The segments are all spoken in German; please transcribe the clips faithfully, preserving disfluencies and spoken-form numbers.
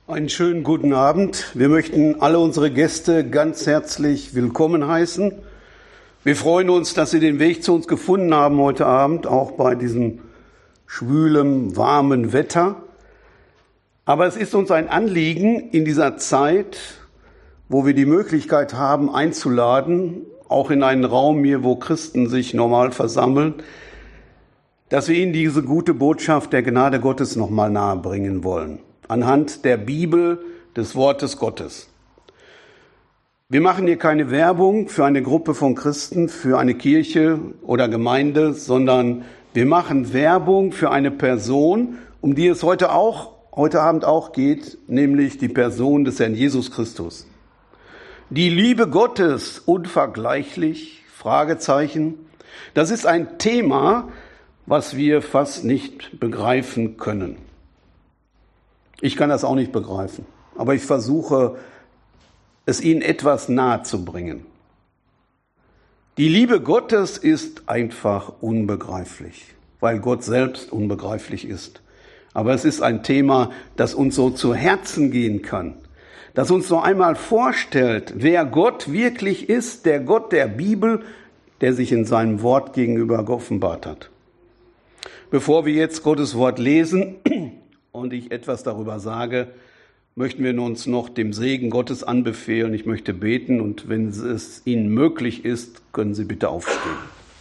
Einen schönen guten Abend. Wir möchten alle unsere Gäste ganz herzlich willkommen heißen. Wir freuen uns, dass Sie den Weg zu uns gefunden haben heute Abend, auch bei diesem schwülem, warmen Wetter. Aber es ist uns ein Anliegen in dieser Zeit, wo wir die Möglichkeit haben, einzuladen, auch in einen Raum hier, wo Christen sich normal versammeln, dass wir Ihnen diese gute Botschaft der Gnade Gottes nochmal nahebringen wollen. Anhand der Bibel, des Wortes Gottes. Wir machen hier keine Werbung für eine Gruppe von Christen, für eine Kirche oder Gemeinde, sondern wir machen Werbung für eine Person, um die es heute auch, heute Abend auch geht, nämlich die Person des Herrn Jesus Christus. Die Liebe Gottes unvergleichlich, Fragezeichen. Das ist ein Thema, was wir fast nicht begreifen können. Ich kann das auch nicht begreifen, aber ich versuche, es Ihnen etwas nahe zu bringen. Die Liebe Gottes ist einfach unbegreiflich, weil Gott selbst unbegreiflich ist. Aber es ist ein Thema, das uns so zu Herzen gehen kann, das uns noch einmal vorstellt, wer Gott wirklich ist, der Gott der Bibel, der sich in seinem Wort gegenüber geoffenbart hat. Bevor wir jetzt Gottes Wort lesen und ich etwas darüber sage, möchten wir uns noch dem Segen Gottes anbefehlen. Ich möchte beten und wenn es Ihnen möglich ist, können Sie bitte aufstehen.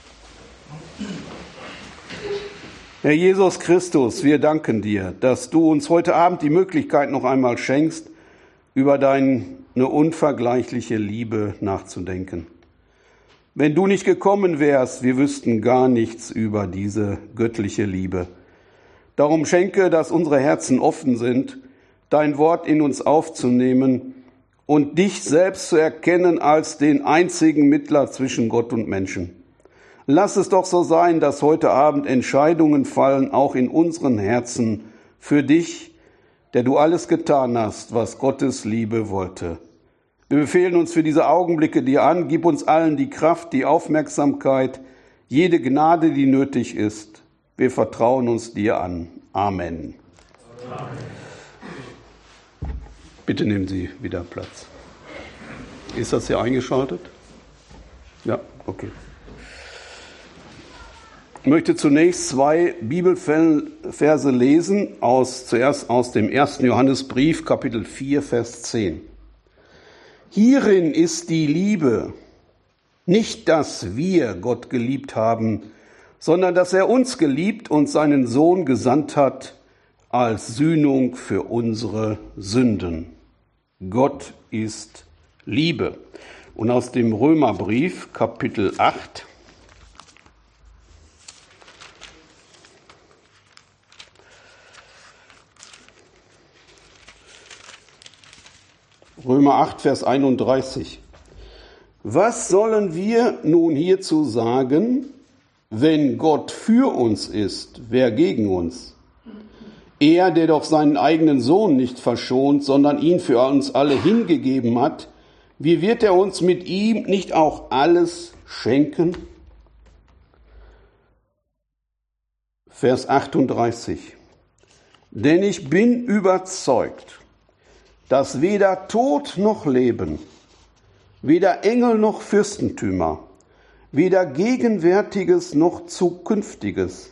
Herr Jesus Christus, wir danken dir, dass du uns heute Abend die Möglichkeit noch einmal schenkst, über deine unvergleichliche Liebe nachzudenken. Wenn du nicht gekommen wärst, wir wüssten gar nichts über diese göttliche Liebe. Darum schenke, dass unsere Herzen offen sind, dein Wort in uns aufzunehmen und dich selbst zu erkennen als den einzigen Mittler zwischen Gott und Menschen. Lass es doch so sein, dass heute Abend Entscheidungen fallen, auch in unseren Herzen, für dich, der du alles getan hast, was Gottes Liebe wollte. Wir befehlen uns für diese Augenblicke dir an, gib uns allen die Kraft, die Aufmerksamkeit, jede Gnade, die nötig ist. Wir vertrauen uns dir an. Amen. Amen. Bitte nehmen Sie wieder Platz. Ist das hier eingeschaltet? Ja, okay. Ich möchte zunächst zwei Bibelverse lesen, aus, zuerst aus dem ersten Johannesbrief, Kapitel vier, Vers zehn. Hierin ist die Liebe, nicht, dass wir Gott geliebt haben, sondern dass er uns geliebt und seinen Sohn gesandt hat als Sühnung für unsere Sünden. Gott ist Liebe. Und aus dem Römerbrief, Kapitel acht, Römer acht, Vers einunddreißig. Was sollen wir nun hierzu sagen? Wenn Gott für uns ist, wer gegen uns? Er, der doch seinen eigenen Sohn nicht verschont, sondern ihn für uns alle hingegeben hat, wie wird er uns mit ihm nicht auch alles schenken? Vers achtunddreißig. Denn ich bin überzeugt, dass weder Tod noch Leben, weder Engel noch Fürstentümer, weder Gegenwärtiges noch Zukünftiges,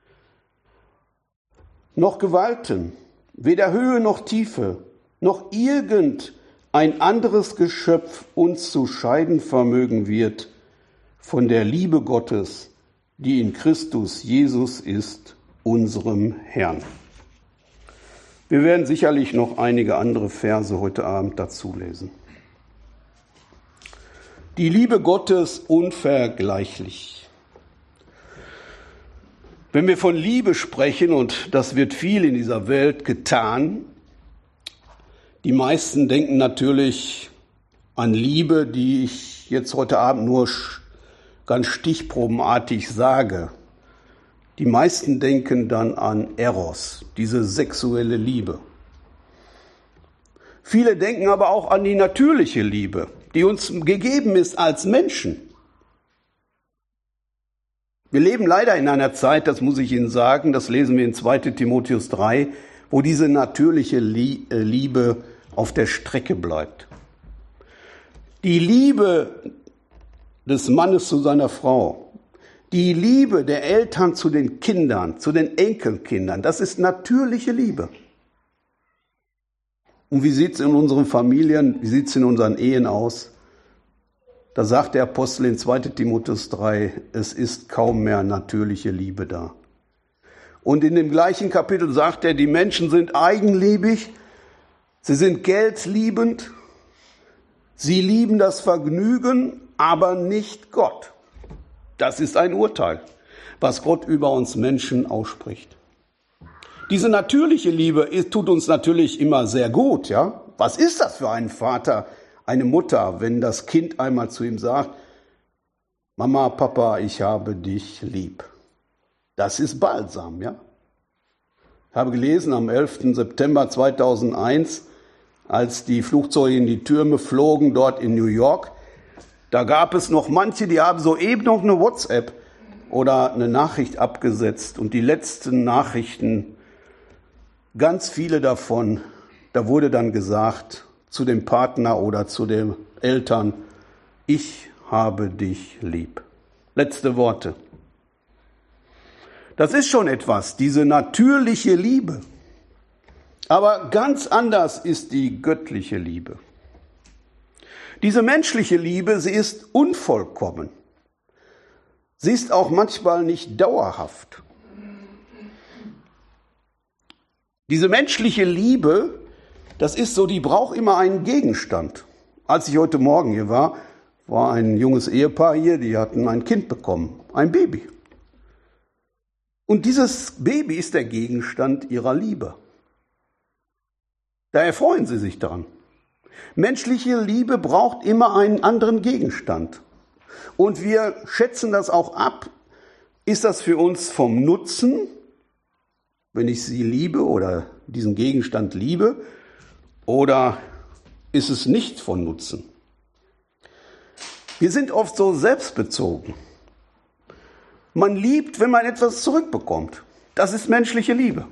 noch Gewalten, weder Höhe noch Tiefe, noch irgendein anderes Geschöpf uns zu scheiden vermögen wird von der Liebe Gottes, die in Christus Jesus ist, unserem Herrn. Wir werden sicherlich noch einige andere Verse heute Abend dazu lesen. Die Liebe Gottes unvergleichlich. Wenn wir von Liebe sprechen, und das wird viel in dieser Welt getan, die meisten denken natürlich an Liebe, die ich jetzt heute Abend nur ganz stichprobenartig sage. Die meisten denken dann an Eros, diese sexuelle Liebe. Viele denken aber auch an die natürliche Liebe, die uns gegeben ist als Menschen. Wir leben leider in einer Zeit, das muss ich Ihnen sagen, das lesen wir in zweiter Timotheus drei, wo diese natürliche Liebe auf der Strecke bleibt. Die Liebe des Mannes zu seiner Frau, die Liebe der Eltern zu den Kindern, zu den Enkelkindern, das ist natürliche Liebe. Und wie sieht es in unseren Familien, wie sieht es in unseren Ehen aus? Da sagt der Apostel in zweiter Timotheus drei, es ist kaum mehr natürliche Liebe da. Und in dem gleichen Kapitel sagt er, die Menschen sind eigenliebig, sie sind geldliebend, sie lieben das Vergnügen, aber nicht Gott. Das ist ein Urteil, was Gott über uns Menschen ausspricht. Diese natürliche Liebe tut uns natürlich immer sehr gut, ja? Was ist das für ein Vater, eine Mutter, wenn das Kind einmal zu ihm sagt, Mama, Papa, ich habe dich lieb. Das ist Balsam, ja? Ich habe gelesen am elften September zweitausendeins, als die Flugzeuge in die Türme flogen, dort in New York, da gab es noch manche, die haben soeben noch eine WhatsApp oder eine Nachricht abgesetzt. Und die letzten Nachrichten, ganz viele davon, da wurde dann gesagt zu dem Partner oder zu den Eltern, ich habe dich lieb. Letzte Worte. Das ist schon etwas, diese natürliche Liebe. Aber ganz anders ist die göttliche Liebe. Diese menschliche Liebe, sie ist unvollkommen. Sie ist auch manchmal nicht dauerhaft. Diese menschliche Liebe, das ist so, die braucht immer einen Gegenstand. Als ich heute Morgen hier war, war ein junges Ehepaar hier, die hatten ein Kind bekommen, ein Baby. Und dieses Baby ist der Gegenstand ihrer Liebe. Da erfreuen sie sich daran. Menschliche Liebe braucht immer einen anderen Gegenstand. Und wir schätzen das auch ab. Ist das für uns vom Nutzen, wenn ich sie liebe oder diesen Gegenstand liebe, oder ist es nicht von Nutzen? Wir sind oft so selbstbezogen. Man liebt, wenn man etwas zurückbekommt. Das ist menschliche Liebe.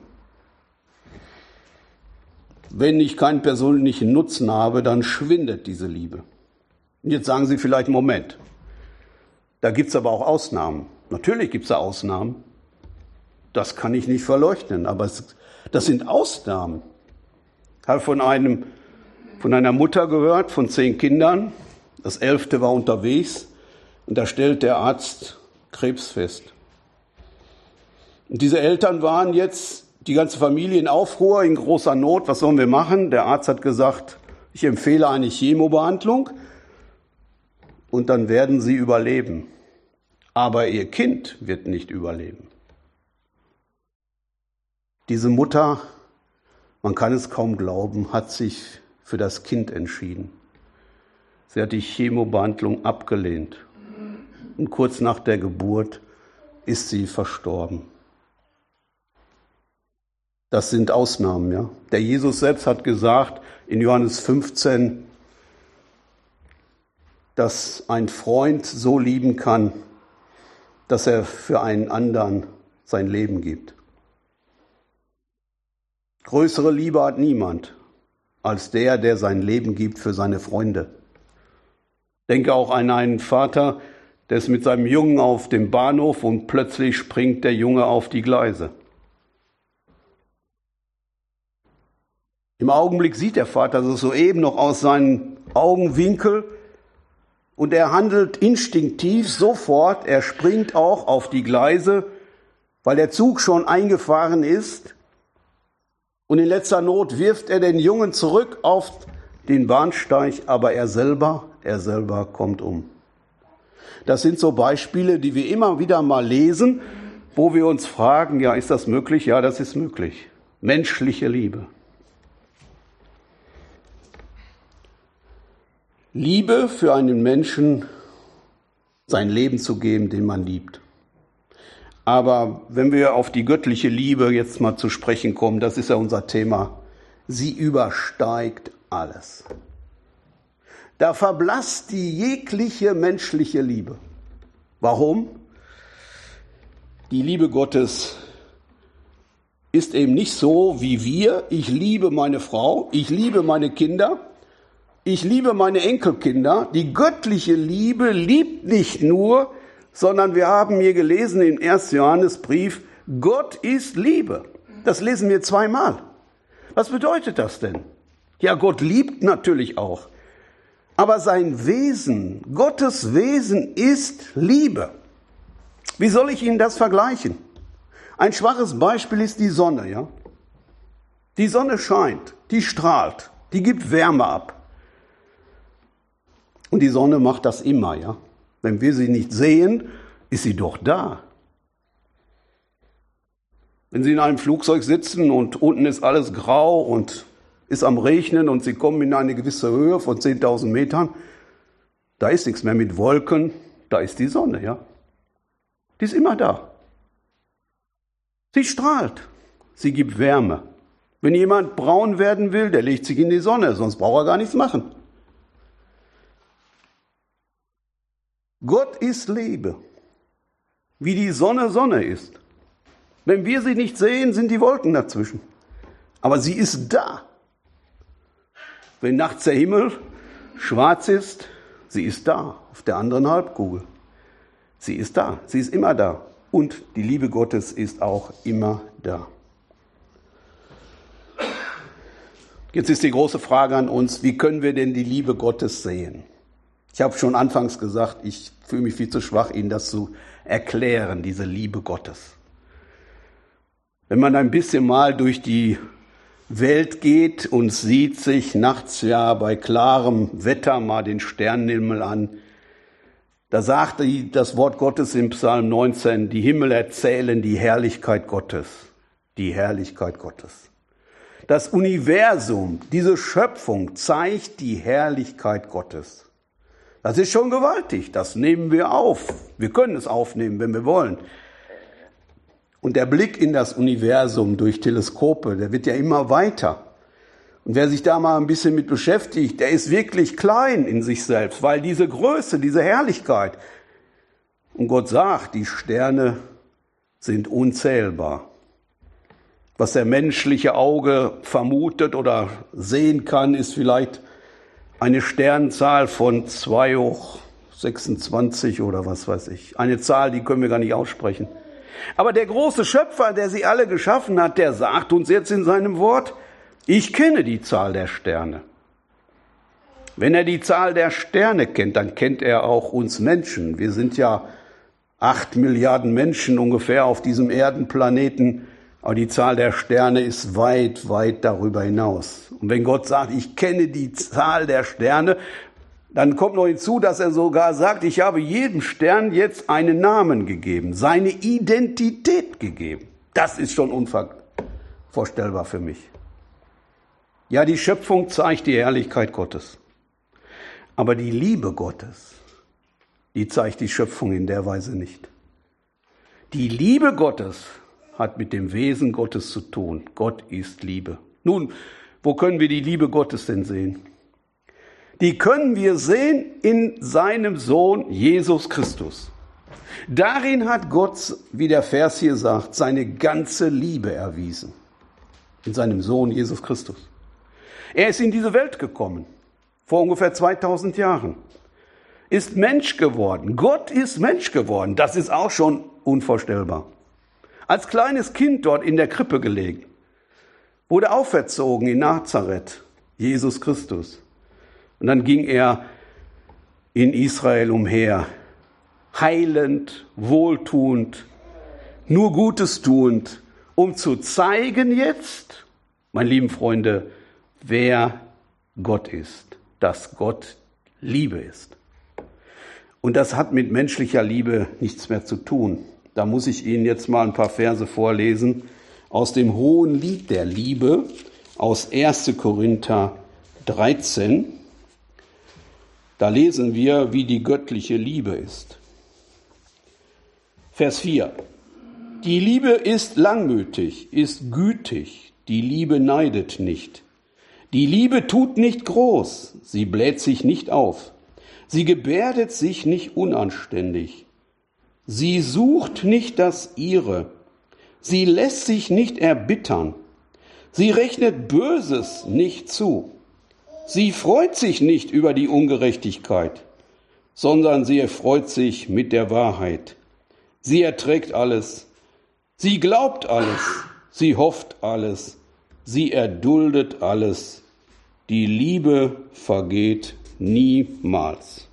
Wenn ich keinen persönlichen Nutzen habe, dann schwindet diese Liebe. Und jetzt sagen Sie vielleicht, Moment, da gibt es aber auch Ausnahmen. Natürlich gibt es da Ausnahmen. Das kann ich nicht verleugnen, aber es, das sind Ausnahmen. Ich habe von, einem, von einer Mutter gehört, von zehn Kindern. Das elfte war unterwegs und da stellt der Arzt Krebs fest. Und diese Eltern waren jetzt, die ganze Familie in Aufruhr, in großer Not. Was sollen wir machen? Der Arzt hat gesagt, ich empfehle eine Chemobehandlung und dann werden sie überleben. Aber ihr Kind wird nicht überleben. Diese Mutter, man kann es kaum glauben, hat sich für das Kind entschieden. Sie hat die Chemobehandlung abgelehnt. Und kurz nach der Geburt ist sie verstorben. Das sind Ausnahmen, ja. Der Jesus selbst hat gesagt in Johannes fünfzehn, dass ein Freund so lieben kann, dass er für einen anderen sein Leben gibt. Größere Liebe hat niemand als der, der sein Leben gibt für seine Freunde. Denke auch an einen Vater, der ist mit seinem Jungen auf dem Bahnhof und plötzlich springt der Junge auf die Gleise. Im Augenblick sieht der Vater das soeben noch aus seinem Augenwinkel und er handelt instinktiv sofort. Er springt auch auf die Gleise, weil der Zug schon eingefahren ist. Und in letzter Not wirft er den Jungen zurück auf den Bahnsteig, aber er selber, er selber kommt um. Das sind so Beispiele, die wir immer wieder mal lesen, wo wir uns fragen, ja, ist das möglich? Ja, das ist möglich. Menschliche Liebe. Liebe für einen Menschen, sein Leben zu geben, den man liebt. Aber wenn wir auf die göttliche Liebe jetzt mal zu sprechen kommen, das ist ja unser Thema, sie übersteigt alles. Da verblasst die jegliche menschliche Liebe. Warum? Die Liebe Gottes, ist eben nicht so wie wir. Ich liebe meine Frau, ich liebe meine Kinder, ich liebe meine Enkelkinder. Die göttliche Liebe liebt nicht nur, sondern wir haben hier gelesen im ersten Johannesbrief, Gott ist Liebe. Das lesen wir zweimal. Was bedeutet das denn? Ja, Gott liebt natürlich auch. Aber sein Wesen, Gottes Wesen ist Liebe. Wie soll ich Ihnen das vergleichen? Ein schwaches Beispiel ist die Sonne, ja? Die Sonne scheint, die strahlt, die gibt Wärme ab. Und die Sonne macht das immer, ja? Wenn wir sie nicht sehen, ist sie doch da. Wenn Sie in einem Flugzeug sitzen und unten ist alles grau und ist am Regnen und Sie kommen in eine gewisse Höhe von zehntausend Metern, da ist nichts mehr mit Wolken, da ist die Sonne, ja? Die ist immer da. Sie strahlt, sie gibt Wärme. Wenn jemand braun werden will, der legt sich in die Sonne, sonst braucht er gar nichts machen. Gott ist Liebe, wie die Sonne Sonne ist. Wenn wir sie nicht sehen, sind die Wolken dazwischen. Aber sie ist da. Wenn nachts der Himmel schwarz ist, sie ist da, auf der anderen Halbkugel. Sie ist da, sie ist immer da. Und die Liebe Gottes ist auch immer da. Jetzt ist die große Frage an uns, wie können wir denn die Liebe Gottes sehen? Ich habe schon anfangs gesagt, ich fühle mich viel zu schwach, Ihnen das zu erklären, diese Liebe Gottes. Wenn man ein bisschen mal durch die Welt geht und sieht sich nachts ja bei klarem Wetter mal den Sternenhimmel an, da sagt das Wort Gottes im Psalm neunzehn, die Himmel erzählen die Herrlichkeit Gottes, die Herrlichkeit Gottes. Das Universum, diese Schöpfung zeigt die Herrlichkeit Gottes. Das ist schon gewaltig, das nehmen wir auf. Wir können es aufnehmen, wenn wir wollen. Und der Blick in das Universum durch Teleskope, der wird ja immer weiter. Und wer sich da mal ein bisschen mit beschäftigt, der ist wirklich klein in sich selbst, weil diese Größe, diese Herrlichkeit. Und Gott sagt, die Sterne sind unzählbar. Was der menschliche Auge vermutet oder sehen kann, ist vielleicht eine Sternenzahl von zwei hoch sechsundzwanzig oder was weiß ich. Eine Zahl, die können wir gar nicht aussprechen. Aber der große Schöpfer, der sie alle geschaffen hat, der sagt uns jetzt in seinem Wort, ich kenne die Zahl der Sterne. Wenn er die Zahl der Sterne kennt, dann kennt er auch uns Menschen. Wir sind ja acht Milliarden Menschen ungefähr auf diesem Erdenplaneten. Aber die Zahl der Sterne ist weit, weit darüber hinaus. Und wenn Gott sagt, ich kenne die Zahl der Sterne, dann kommt noch hinzu, dass er sogar sagt, ich habe jedem Stern jetzt einen Namen gegeben, seine Identität gegeben. Das ist schon unvorstellbar für mich. Ja, die Schöpfung zeigt die Herrlichkeit Gottes. Aber die Liebe Gottes, die zeigt die Schöpfung in der Weise nicht. Die Liebe Gottes hat mit dem Wesen Gottes zu tun. Gott ist Liebe. Nun, wo können wir die Liebe Gottes denn sehen? Die können wir sehen in seinem Sohn Jesus Christus. Darin hat Gott, wie der Vers hier sagt, seine ganze Liebe erwiesen. In seinem Sohn Jesus Christus. Er ist in diese Welt gekommen, vor ungefähr zweitausend Jahren. Ist Mensch geworden. Gott ist Mensch geworden. Das ist auch schon unvorstellbar. Als kleines Kind dort in der Krippe gelegen. Wurde auferzogen in Nazareth. Jesus Christus. Und dann ging er in Israel umher. Heilend, wohltuend, nur Gutes tuend. Um zu zeigen jetzt, meine lieben Freunde, wer Gott ist. Dass Gott Liebe ist. Und das hat mit menschlicher Liebe nichts mehr zu tun. Da muss ich Ihnen jetzt mal ein paar Verse vorlesen aus dem Hohen Lied der Liebe, aus erster Korinther dreizehn. Da lesen wir, wie die göttliche Liebe ist. Vers vier. Die Liebe ist langmütig, ist gütig, die Liebe neidet nicht. Die Liebe tut nicht groß, sie bläht sich nicht auf. Sie gebärdet sich nicht unanständig. Sie sucht nicht das Ihre, Sie lässt sich nicht erbittern. Sie rechnet Böses nicht zu. Sie freut sich nicht über die Ungerechtigkeit, sondern sie erfreut sich mit der Wahrheit. Sie erträgt alles. Sie glaubt alles. Sie hofft alles. Sie erduldet alles. Die Liebe vergeht niemals.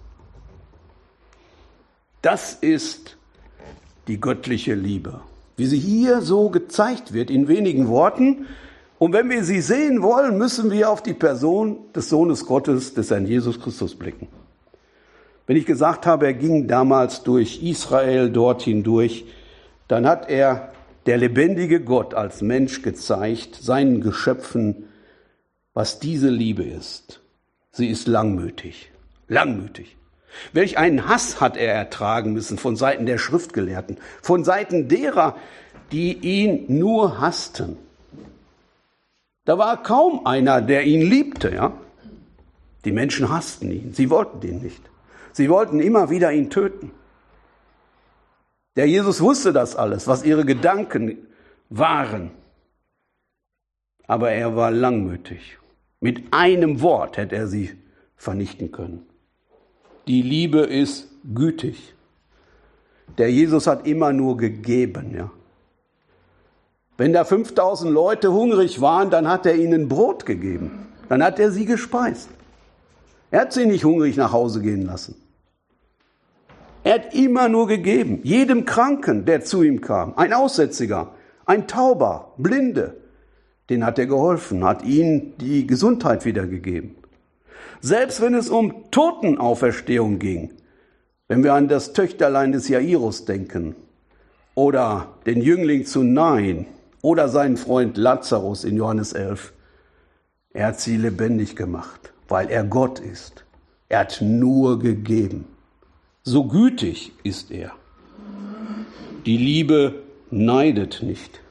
Das ist die göttliche Liebe, wie sie hier so gezeigt wird in wenigen Worten. Und wenn wir sie sehen wollen, müssen wir auf die Person des Sohnes Gottes, des Herrn Jesus Christus, blicken. Wenn ich gesagt habe, er ging damals durch Israel dort hindurch, dann hat er der lebendige Gott als Mensch gezeigt, seinen Geschöpfen, was diese Liebe ist. Sie ist langmütig, langmütig. Welch einen Hass hat er ertragen müssen von Seiten der Schriftgelehrten, von Seiten derer, die ihn nur hassten. Da war kaum einer, der ihn liebte, ja. Die Menschen hassten ihn, sie wollten ihn nicht. Sie wollten immer wieder ihn töten. Der Jesus wusste das alles, was ihre Gedanken waren. Aber er war langmütig. Mit einem Wort hätte er sie vernichten können. Die Liebe ist gütig. Der Jesus hat immer nur gegeben, ja. Wenn da fünftausend Leute hungrig waren, dann hat er ihnen Brot gegeben. Dann hat er sie gespeist. Er hat sie nicht hungrig nach Hause gehen lassen. Er hat immer nur gegeben. Jedem Kranken, der zu ihm kam, ein Aussätziger, ein Tauber, Blinde, den hat er geholfen, hat ihnen die Gesundheit wiedergegeben. Selbst wenn es um Totenauferstehung ging, wenn wir an das Töchterlein des Jairus denken oder den Jüngling zu Nain oder seinen Freund Lazarus in Johannes elf, er hat sie lebendig gemacht, weil er Gott ist. Er hat nur gegeben. So gütig ist er. Die Liebe neidet nicht.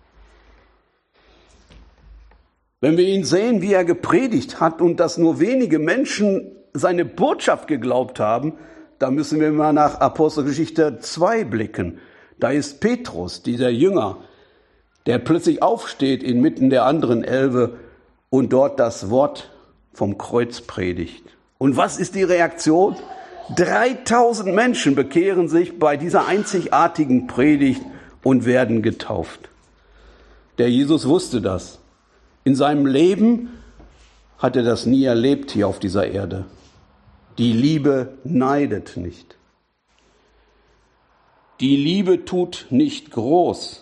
Wenn wir ihn sehen, wie er gepredigt hat und dass nur wenige Menschen seine Botschaft geglaubt haben, da müssen wir mal nach Apostelgeschichte zwei blicken. Da ist Petrus, dieser Jünger, der plötzlich aufsteht inmitten der anderen Elfe und dort das Wort vom Kreuz predigt. Und was ist die Reaktion? dreitausend Menschen bekehren sich bei dieser einzigartigen Predigt und werden getauft. Der Jesus wusste das. In seinem Leben hat er das nie erlebt hier auf dieser Erde. Die Liebe neidet nicht. Die Liebe tut nicht groß.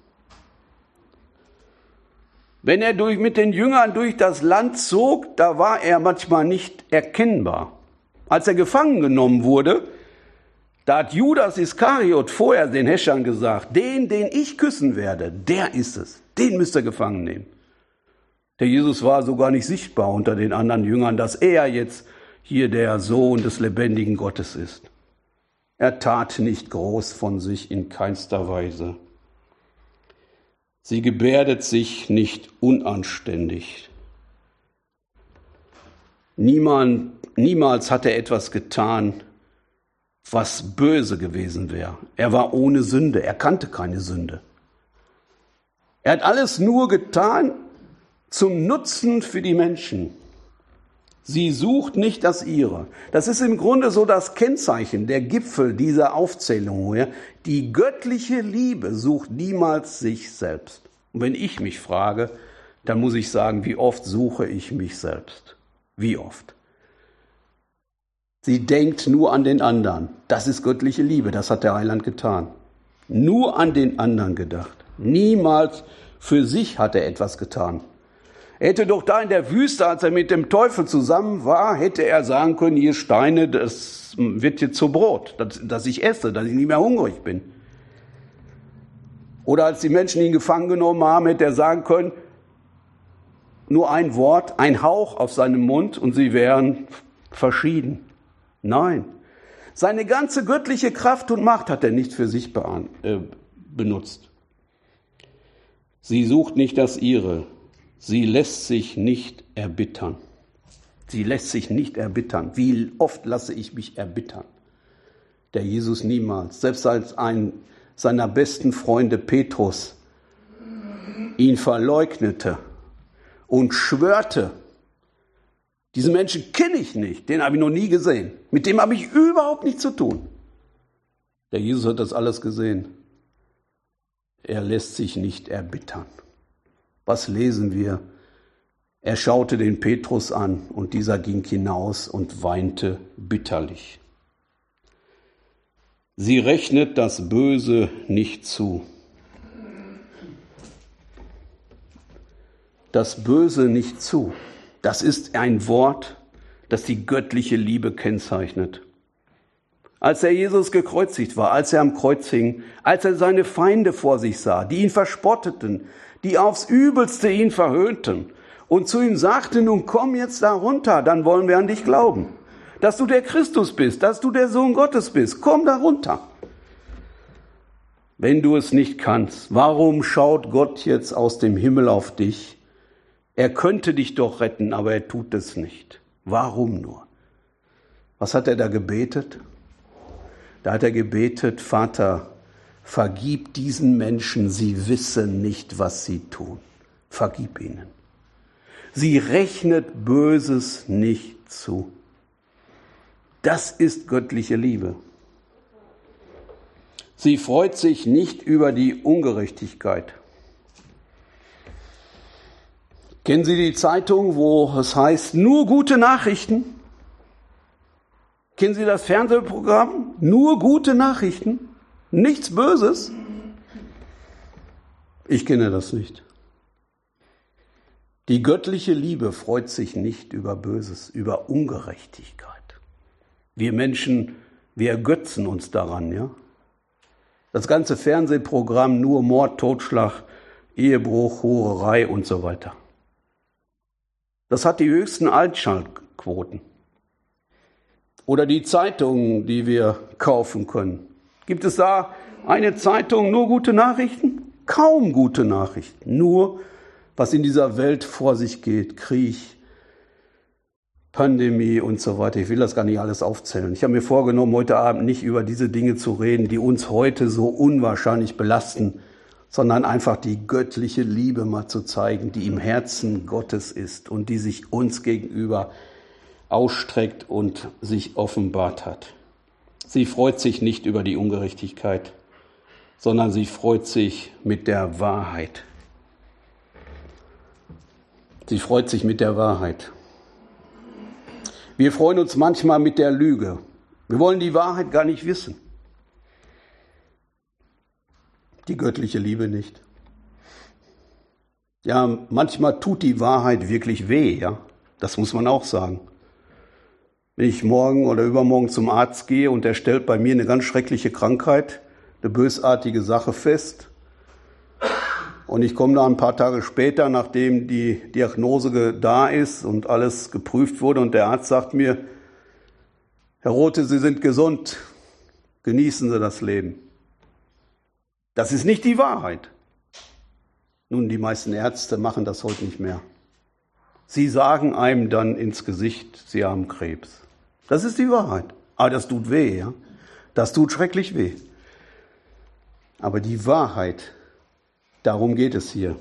Wenn er durch, mit den Jüngern durch das Land zog, da war er manchmal nicht erkennbar. Als er gefangen genommen wurde, da hat Judas Iskariot vorher den Häschern gesagt, den, den ich küssen werde, der ist es. Den müsst ihr gefangen nehmen. Der Jesus war sogar nicht sichtbar unter den anderen Jüngern, dass er jetzt hier der Sohn des lebendigen Gottes ist. Er tat nicht groß von sich in keinster Weise. Sie gebärdet sich nicht unanständig. Niemand, niemals hat er etwas getan, was böse gewesen wäre. Er war ohne Sünde, er kannte keine Sünde. Er hat alles nur getan zum Nutzen für die Menschen. Sie sucht nicht das ihre. Das ist im Grunde so das Kennzeichen, der Gipfel dieser Aufzählung hier. Die göttliche Liebe sucht niemals sich selbst. Und wenn ich mich frage, dann muss ich sagen, wie oft suche ich mich selbst? Wie oft? Sie denkt nur an den anderen. Das ist göttliche Liebe, das hat der Heiland getan. Nur an den anderen gedacht. Niemals für sich hat er etwas getan. Er hätte doch da in der Wüste, als er mit dem Teufel zusammen war, hätte er sagen können, ihr Steine, das wird jetzt zu Brot, dass, dass ich esse, dass ich nicht mehr hungrig bin. Oder als die Menschen ihn gefangen genommen haben, hätte er sagen können, nur ein Wort, ein Hauch auf seinem Mund und sie wären verschieden. Nein, seine ganze göttliche Kraft und Macht hat er nicht für sich bean- äh, benutzt. Sie sucht nicht das ihre. Sie lässt sich nicht erbittern. Sie lässt sich nicht erbittern. Wie oft lasse ich mich erbittern? Der Jesus niemals. Selbst als ein seiner besten Freunde Petrus ihn verleugnete und schwörte, diesen Menschen kenne ich nicht, den habe ich noch nie gesehen, mit dem habe ich überhaupt nichts zu tun. Der Jesus hat das alles gesehen. Er lässt sich nicht erbittern. Was lesen wir? Er schaute den Petrus an und dieser ging hinaus und weinte bitterlich. Sie rechnet das Böse nicht zu. Das Böse nicht zu. Das ist ein Wort, das die göttliche Liebe kennzeichnet. Als der Jesus gekreuzigt war, als er am Kreuz hing, als er seine Feinde vor sich sah, die ihn verspotteten, die aufs Übelste ihn verhöhnten und zu ihm sagten, nun komm jetzt da runter, dann wollen wir an dich glauben, dass du der Christus bist, dass du der Sohn Gottes bist, komm da runter. Wenn du es nicht kannst, warum schaut Gott jetzt aus dem Himmel auf dich? Er könnte dich doch retten, aber er tut es nicht. Warum nur? Was hat er da gebetet? Da hat er gebetet, Vater, vergib diesen Menschen, sie wissen nicht, was sie tun. Vergib ihnen. Sie rechnet Böses nicht zu. Das ist göttliche Liebe. Sie freut sich nicht über die Ungerechtigkeit. Kennen Sie die Zeitung, wo es heißt, nur gute Nachrichten? Kennen Sie das Fernsehprogramm? Nur gute Nachrichten? Nichts Böses? Ich kenne das nicht. Die göttliche Liebe freut sich nicht über Böses, über Ungerechtigkeit. Wir Menschen, wir ergötzen uns daran, ja? Das ganze Fernsehprogramm nur Mord, Totschlag, Ehebruch, Hurerei und so weiter. Das hat die höchsten Einschaltquoten. Oder die Zeitungen, die wir kaufen können. Gibt es da eine Zeitung, nur gute Nachrichten? Kaum gute Nachrichten. Nur, was in dieser Welt vor sich geht. Krieg, Pandemie und so weiter. Ich will das gar nicht alles aufzählen. Ich habe mir vorgenommen, heute Abend nicht über diese Dinge zu reden, die uns heute so unwahrscheinlich belasten, sondern einfach die göttliche Liebe mal zu zeigen, die im Herzen Gottes ist und die sich uns gegenüber ausstreckt und sich offenbart hat. Sie freut sich nicht über die Ungerechtigkeit, sondern sie freut sich mit der Wahrheit. Sie freut sich mit der Wahrheit. Wir freuen uns manchmal mit der Lüge. Wir wollen die Wahrheit gar nicht wissen. Die göttliche Liebe nicht. Ja, manchmal tut die Wahrheit wirklich weh, ja. Das muss man auch sagen. Wenn ich morgen oder übermorgen zum Arzt gehe und er stellt bei mir eine ganz schreckliche Krankheit, eine bösartige Sache fest, und ich komme da ein paar Tage später, nachdem die Diagnose da ist und alles geprüft wurde und der Arzt sagt mir, Herr Rothe, Sie sind gesund, genießen Sie das Leben. Das ist nicht die Wahrheit. Nun, die meisten Ärzte machen das heute nicht mehr. Sie sagen einem dann ins Gesicht, Sie haben Krebs. Das ist die Wahrheit. Aber das tut weh, ja? Das tut schrecklich weh. Aber die Wahrheit, darum geht es hier.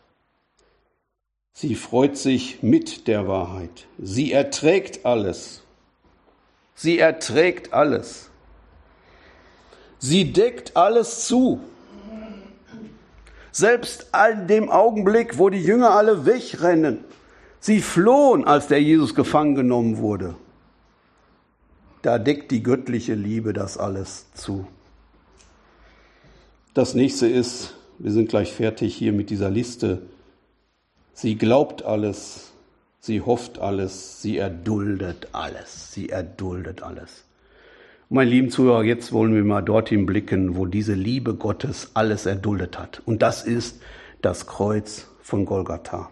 Sie freut sich mit der Wahrheit. Sie erträgt alles. Sie erträgt alles. Sie deckt alles zu. Selbst an dem Augenblick, wo die Jünger alle wegrennen, sie flohen, als der Jesus gefangen genommen wurde. Da deckt die göttliche Liebe das alles zu. Das nächste ist, wir sind gleich fertig hier mit dieser Liste. Sie glaubt alles, sie hofft alles, sie erduldet alles, sie erduldet alles. Meine lieben Zuhörer, jetzt wollen wir mal dorthin blicken, wo diese Liebe Gottes alles erduldet hat. Und das ist das Kreuz von Golgatha.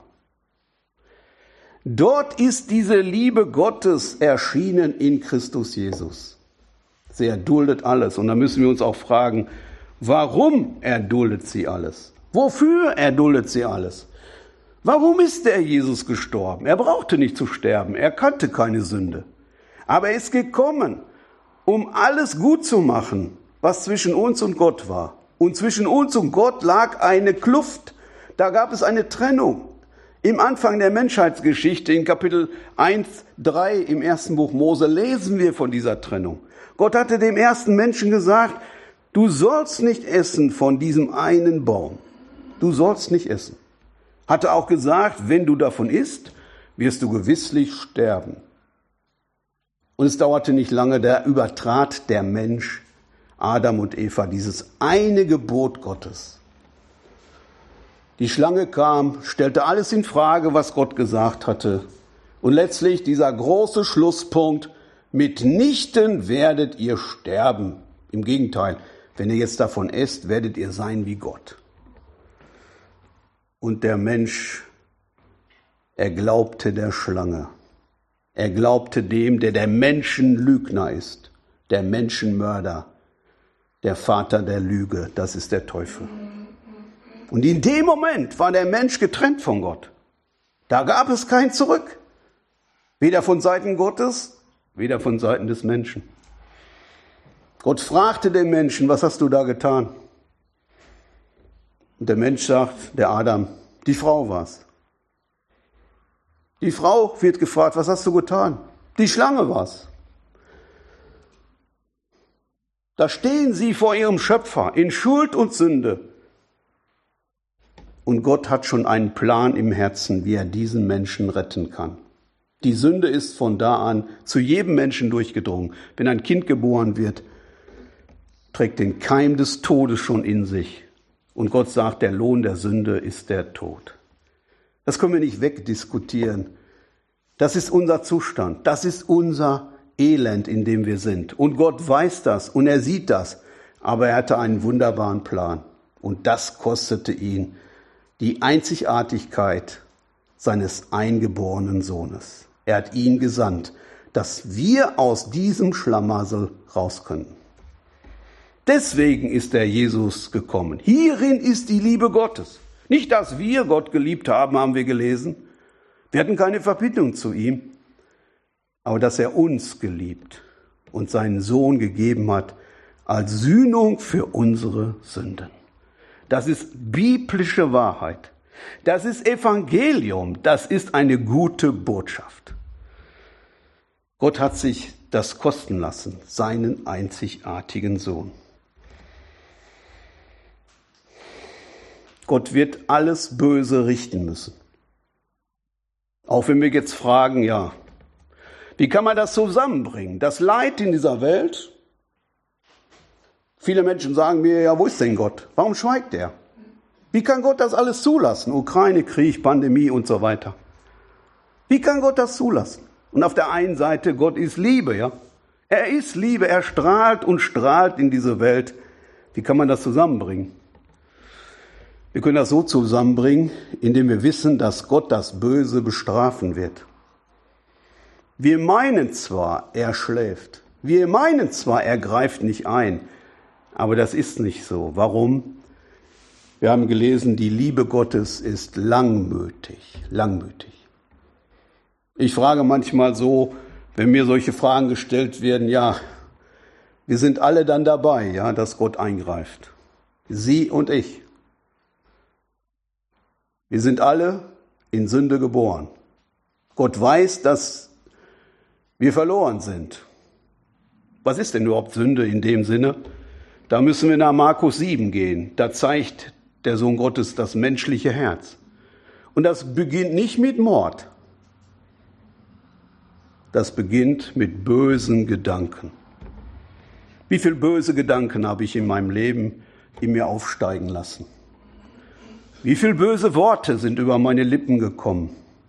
Dort ist diese Liebe Gottes erschienen in Christus Jesus. Sie erduldet alles. Und da müssen wir uns auch fragen, warum erduldet sie alles? Wofür erduldet sie alles? Warum ist der Jesus gestorben? Er brauchte nicht zu sterben. Er kannte keine Sünde. Aber er ist gekommen, um alles gut zu machen, was zwischen uns und Gott war. Und zwischen uns und Gott lag eine Kluft. Da gab es eine Trennung. Im Anfang der Menschheitsgeschichte, in Kapitel eins, drei im ersten Buch Mose, lesen wir von dieser Trennung. Gott hatte dem ersten Menschen gesagt, du sollst nicht essen von diesem einen Baum. Du sollst nicht essen. Hatte auch gesagt, wenn du davon isst, wirst du gewisslich sterben. Und es dauerte nicht lange, da übertrat der Mensch, Adam und Eva, dieses eine Gebot Gottes. Die Schlange kam, stellte alles in Frage, was Gott gesagt hatte. Und letztlich dieser große Schlusspunkt, mitnichten werdet ihr sterben. Im Gegenteil, wenn ihr jetzt davon esst, werdet ihr sein wie Gott. Und der Mensch, er glaubte der Schlange. Er glaubte dem, der der Menschenlügner ist, der Menschenmörder, der Vater der Lüge, das ist der Teufel. Und in dem Moment war der Mensch getrennt von Gott. Da gab es kein Zurück. Weder von Seiten Gottes, weder von Seiten des Menschen. Gott fragte den Menschen, was hast du da getan? Und der Mensch sagt, der Adam, die Frau war's. Die Frau wird gefragt, was hast du getan? Die Schlange war's. Da stehen sie vor ihrem Schöpfer in Schuld und Sünde. Und Gott hat schon einen Plan im Herzen, wie er diesen Menschen retten kann. Die Sünde ist von da an zu jedem Menschen durchgedrungen. Wenn ein Kind geboren wird, trägt den Keim des Todes schon in sich. Und Gott sagt, der Lohn der Sünde ist der Tod. Das können wir nicht wegdiskutieren. Das ist unser Zustand. Das ist unser Elend, in dem wir sind. Und Gott weiß das und er sieht das. Aber er hatte einen wunderbaren Plan. Und das kostete ihn die Einzigartigkeit seines eingeborenen Sohnes. Er hat ihn gesandt, dass wir aus diesem Schlamassel raus können. Deswegen ist der Jesus gekommen. Hierin ist die Liebe Gottes. Nicht, dass wir Gott geliebt haben, haben wir gelesen. Wir hatten keine Verbindung zu ihm. Aber dass er uns geliebt und seinen Sohn gegeben hat als Sühnung für unsere Sünden. Das ist biblische Wahrheit. Das ist Evangelium. Das ist eine gute Botschaft. Gott hat sich das kosten lassen, seinen einzigartigen Sohn. Gott wird alles Böse richten müssen. Auch wenn wir jetzt fragen, ja, wie kann man das zusammenbringen? Das Leid in dieser Welt. Viele Menschen sagen mir, ja, wo ist denn Gott? Warum schweigt er? Wie kann Gott das alles zulassen? Ukraine, Krieg, Pandemie und so weiter. Wie kann Gott das zulassen? Und auf der einen Seite, Gott ist Liebe, ja. Er ist Liebe, er strahlt und strahlt in diese Welt. Wie kann man das zusammenbringen? Wir können das so zusammenbringen, indem wir wissen, dass Gott das Böse bestrafen wird. Wir meinen zwar, er schläft. Wir meinen zwar, er greift nicht ein. Aber das ist nicht so. Warum? Wir haben gelesen, die Liebe Gottes ist langmütig. Langmütig. Ich frage manchmal so, wenn mir solche Fragen gestellt werden, ja, wir sind alle dann dabei, ja, dass Gott eingreift. Sie und ich. Wir sind alle in Sünde geboren. Gott weiß, dass wir verloren sind. Was ist denn überhaupt Sünde in dem Sinne? Da müssen wir nach Markus sieben gehen. Da zeigt der Sohn Gottes das menschliche Herz. Und das beginnt nicht mit Mord. Das beginnt mit bösen Gedanken. Wie viele böse Gedanken habe ich in meinem Leben in mir aufsteigen lassen? Wie viele böse Worte sind über meine Lippen gekommen?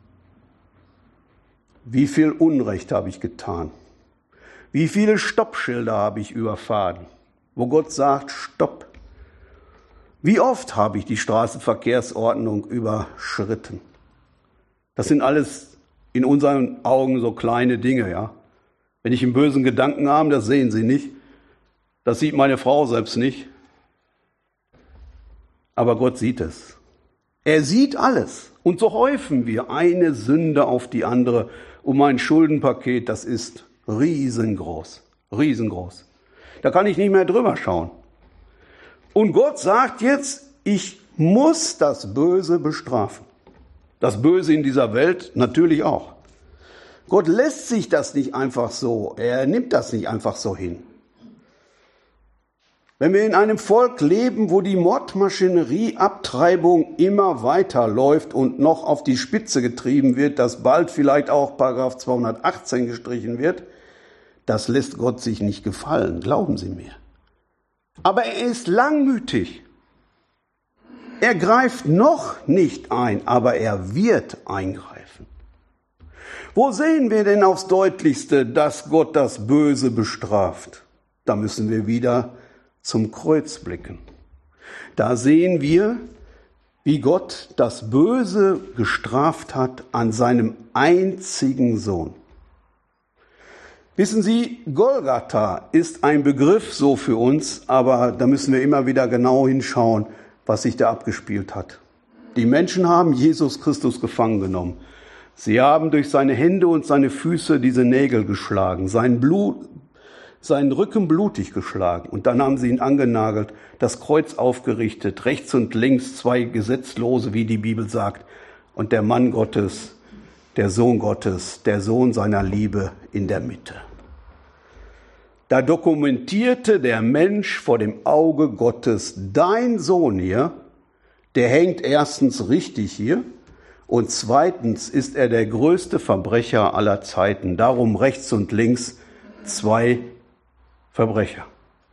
Wie viel Unrecht habe ich getan? Wie viele Stoppschilder habe ich überfahren, wo Gott sagt, stopp. Wie oft habe ich die Straßenverkehrsordnung überschritten? Das sind alles in unseren Augen so kleine Dinge, ja. Wenn ich einen bösen Gedanken habe, das sehen Sie nicht. Das sieht meine Frau selbst nicht. Aber Gott sieht es. Er sieht alles. Und so häufen wir eine Sünde auf die andere. Und mein Schuldenpaket, das ist riesengroß. Riesengroß. Da kann ich nicht mehr drüber schauen. Und Gott sagt jetzt, ich muss das Böse bestrafen. Das Böse in dieser Welt natürlich auch. Gott lässt sich das nicht einfach so, er nimmt das nicht einfach so hin. Wenn wir in einem Volk leben, wo die Mordmaschinerie, Abtreibung immer weiter läuft und noch auf die Spitze getrieben wird, dass bald vielleicht auch Paragraph zweihundertachtzehn gestrichen wird, das lässt Gott sich nicht gefallen, glauben Sie mir. Aber er ist langmütig. Er greift noch nicht ein, aber er wird eingreifen. Wo sehen wir denn aufs Deutlichste, dass Gott das Böse bestraft? Da müssen wir wieder zum Kreuz blicken. Da sehen wir, wie Gott das Böse gestraft hat an seinem einzigen Sohn. Wissen Sie, Golgatha ist ein Begriff so für uns, aber da müssen wir immer wieder genau hinschauen, was sich da abgespielt hat. Die Menschen haben Jesus Christus gefangen genommen. Sie haben durch seine Hände und seine Füße diese Nägel geschlagen, sein Blut, seinen Rücken blutig geschlagen. Und dann haben sie ihn angenagelt, das Kreuz aufgerichtet, rechts und links zwei Gesetzlose, wie die Bibel sagt, und der Mann Gottes, der Sohn Gottes, der Sohn seiner Liebe in der Mitte. Da dokumentierte der Mensch vor dem Auge Gottes, dein Sohn hier, der hängt erstens richtig hier und zweitens ist er der größte Verbrecher aller Zeiten. Darum rechts und links zwei Verbrecher.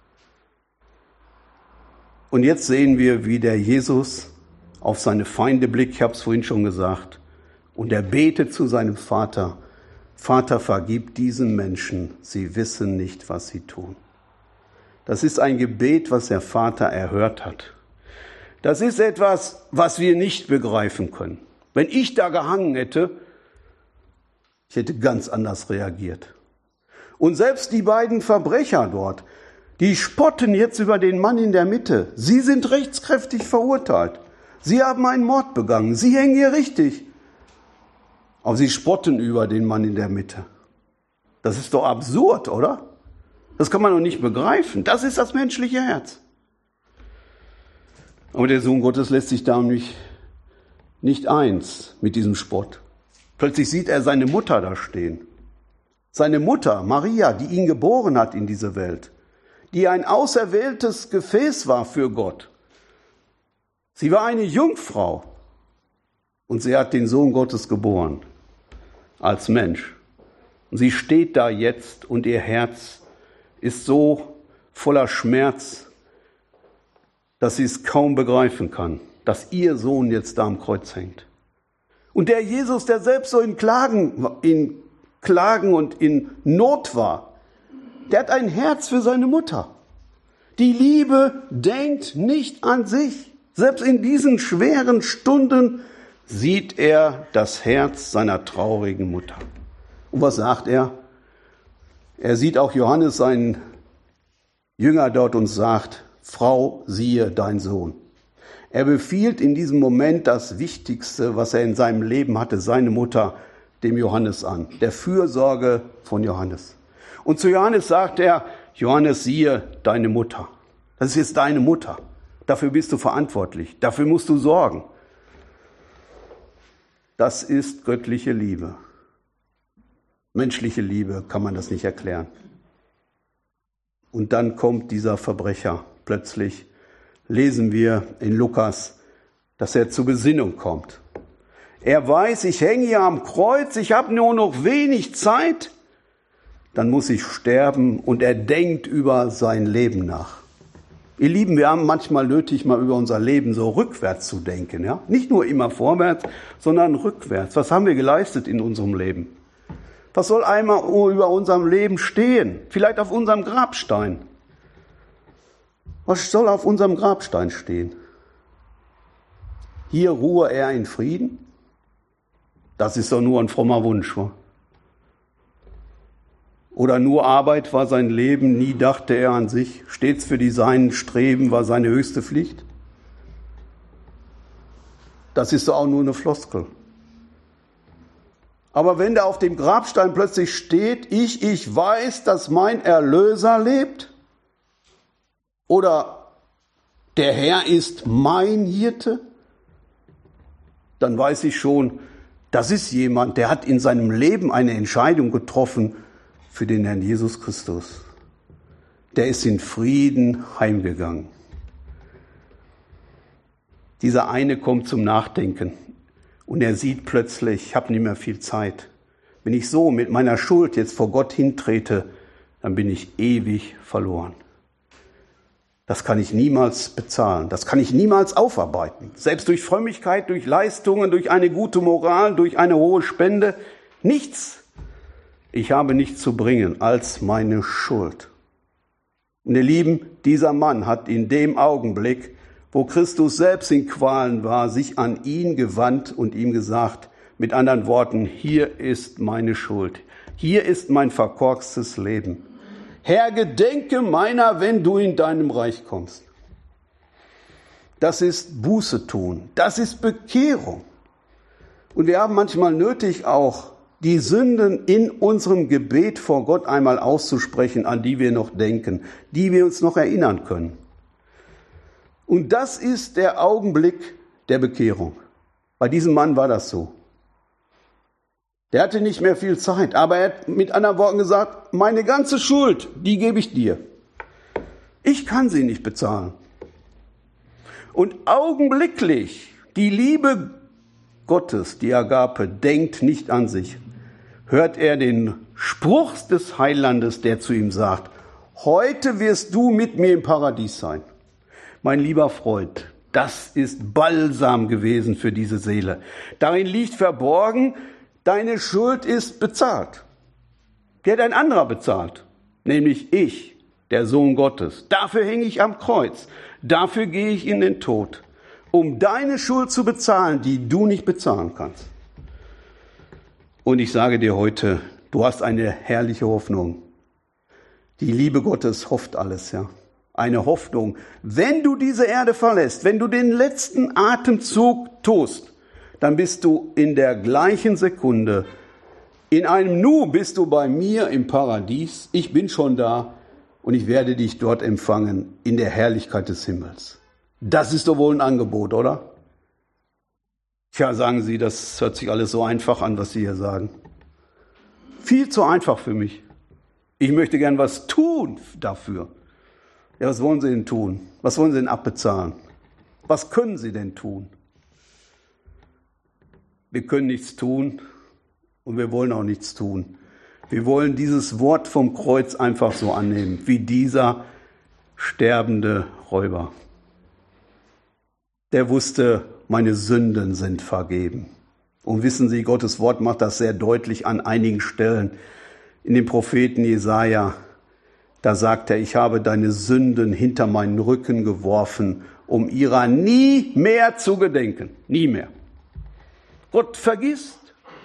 Und jetzt sehen wir, wie der Jesus auf seine Feinde blickt, ich habe es vorhin schon gesagt, und er betet zu seinem Vater, Vater, vergib diesen Menschen, sie wissen nicht, was sie tun. Das ist ein Gebet, was der Vater erhört hat. Das ist etwas, was wir nicht begreifen können. Wenn ich da gehangen hätte, ich hätte ganz anders reagiert. Und selbst die beiden Verbrecher dort, die spotten jetzt über den Mann in der Mitte. Sie sind rechtskräftig verurteilt. Sie haben einen Mord begangen. Sie hängen hier richtig. Aber sie spotten über den Mann in der Mitte. Das ist doch absurd, oder? Das kann man doch nicht begreifen. Das ist das menschliche Herz. Aber der Sohn Gottes lässt sich da nicht, nicht eins mit diesem Spott. Plötzlich sieht er seine Mutter da stehen. Seine Mutter, Maria, die ihn geboren hat in diese Welt. Die ein auserwähltes Gefäß war für Gott. Sie war eine Jungfrau. Und sie hat den Sohn Gottes geboren. Als Mensch. Und sie steht da jetzt und ihr Herz ist so voller Schmerz, dass sie es kaum begreifen kann, dass ihr Sohn jetzt da am Kreuz hängt. Und der Jesus, der selbst so in Klagen, in Klagen und in Not war, der hat ein Herz für seine Mutter. Die Liebe denkt nicht an sich. Selbst in diesen schweren Stunden sieht er das Herz seiner traurigen Mutter. Und was sagt er? Er sieht auch Johannes, seinen Jünger, dort und sagt, Frau, siehe dein Sohn. Er befiehlt in diesem Moment das Wichtigste, was er in seinem Leben hatte, seine Mutter, dem Johannes an. Der Fürsorge von Johannes. Und zu Johannes sagt er, Johannes, siehe deine Mutter. Das ist jetzt deine Mutter. Dafür bist du verantwortlich. Dafür musst du sorgen. Das ist göttliche Liebe. Menschliche Liebe kann man das nicht erklären. Und dann kommt dieser Verbrecher. Plötzlich lesen wir in Lukas, dass er zur Besinnung kommt. Er weiß, ich hänge hier am Kreuz, ich habe nur noch wenig Zeit, dann muss ich sterben, und er denkt über sein Leben nach. Ihr Lieben, wir haben manchmal nötig, mal über unser Leben so rückwärts zu denken. Ja? Nicht nur immer vorwärts, sondern rückwärts. Was haben wir geleistet in unserem Leben? Was soll einmal über unserem Leben stehen? Vielleicht auf unserem Grabstein. Was soll auf unserem Grabstein stehen? Hier ruhe er in Frieden? Das ist doch nur ein frommer Wunsch, wa? Oder nur Arbeit war sein Leben, nie dachte er an sich, stets für die Seinen streben war seine höchste Pflicht? Das ist doch auch nur eine Floskel. Aber wenn da auf dem Grabstein plötzlich steht, ich, ich weiß, dass mein Erlöser lebt, oder der Herr ist mein Hirte, dann weiß ich schon, das ist jemand, der hat in seinem Leben eine Entscheidung getroffen für den Herrn Jesus Christus. Der ist in Frieden heimgegangen. Dieser eine kommt zum Nachdenken und er sieht plötzlich, ich habe nicht mehr viel Zeit. Wenn ich so mit meiner Schuld jetzt vor Gott hintrete, dann bin ich ewig verloren. Das kann ich niemals bezahlen, das kann ich niemals aufarbeiten. Selbst durch Frömmigkeit, durch Leistungen, durch eine gute Moral, durch eine hohe Spende, nichts. Ich habe nichts zu bringen als meine Schuld. Und ihr Lieben, dieser Mann hat in dem Augenblick, wo Christus selbst in Qualen war, sich an ihn gewandt und ihm gesagt, mit anderen Worten, hier ist meine Schuld, hier ist mein verkorkstes Leben. Herr, gedenke meiner, wenn du in deinem Reich kommst. Das ist Buße tun, das ist Bekehrung. Und wir haben manchmal nötig auch, die Sünden in unserem Gebet vor Gott einmal auszusprechen, an die wir noch denken, die wir uns noch erinnern können. Und das ist der Augenblick der Bekehrung. Bei diesem Mann war das so. Der hatte nicht mehr viel Zeit, aber er hat mit anderen Worten gesagt, meine ganze Schuld, die gebe ich dir. Ich kann sie nicht bezahlen. Und augenblicklich, die Liebe Gottes, die Agape, denkt nicht an sich, hört er den Spruch des Heilandes, der zu ihm sagt, heute wirst du mit mir im Paradies sein. Mein lieber Freund, das ist Balsam gewesen für diese Seele. Darin liegt verborgen, deine Schuld ist bezahlt. Die hat ein anderer bezahlt, nämlich ich, der Sohn Gottes. Dafür hänge ich am Kreuz, dafür gehe ich in den Tod, um deine Schuld zu bezahlen, die du nicht bezahlen kannst. Und ich sage dir heute, du hast eine herrliche Hoffnung. Die Liebe Gottes hofft alles, ja. Eine Hoffnung, wenn du diese Erde verlässt, wenn du den letzten Atemzug tust, dann bist du in der gleichen Sekunde, in einem Nu bist du bei mir im Paradies. Ich bin schon da und ich werde dich dort empfangen in der Herrlichkeit des Himmels. Das ist doch wohl ein Angebot, oder? Tja, sagen Sie, das hört sich alles so einfach an, was Sie hier sagen. Viel zu einfach für mich. Ich möchte gern was tun dafür. Ja, was wollen Sie denn tun? Was wollen Sie denn abbezahlen? Was können Sie denn tun? Wir können nichts tun und wir wollen auch nichts tun. Wir wollen dieses Wort vom Kreuz einfach so annehmen, wie dieser sterbende Räuber. Der wusste, meine Sünden sind vergeben. Und wissen Sie, Gottes Wort macht das sehr deutlich an einigen Stellen. In dem Propheten Jesaja, da sagt er, ich habe deine Sünden hinter meinen Rücken geworfen, um ihrer nie mehr zu gedenken. Nie mehr. Gott vergisst.